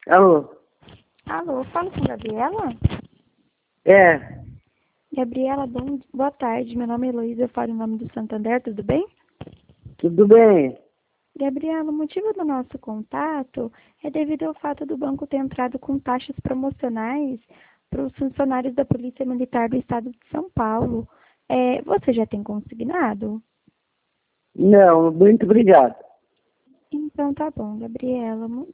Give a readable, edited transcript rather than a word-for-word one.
Alô? Alô, falo com Gabriela? É, Gabriela, boa tarde. Meu nome é Heloísa, eu falo em nome do Santander, tudo bem? tudo bem? Gabriela, o motivo do nosso contato é devido ao fato do banco ter entrado com taxas promocionais para os funcionários da Polícia Militar do Estado de São Paulo. Você já tem consignado? Não, muito obrigado. Então tá bom, Gabriela.